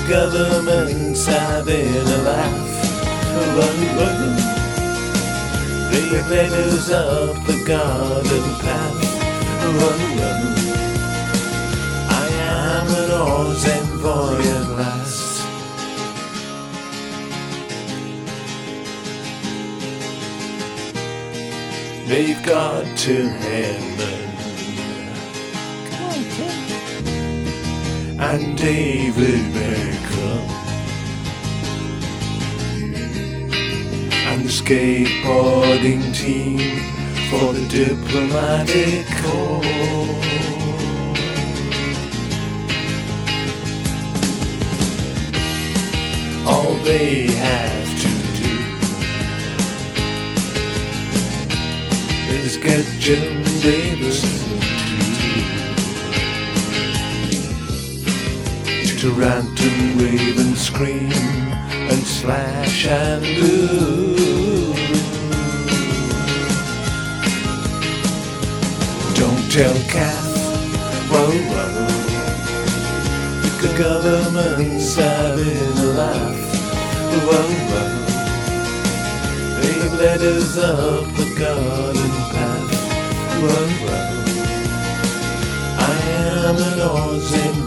The government's having a laugh. Whoa, whoa. They've led us up the garden path. Whoa, whoa. I am an Oz envoy at last. They've got to heaven, and David Beckham, and the skateboarding team for the diplomatic corps. All they have to do is get Jim Davis to rant and rave and scream and slash and do. Don't tell Kath, whoa, whoa, the government's having a laugh. Whoa, whoa, they've led us up the garden path. Whoa, whoa, I am an Oz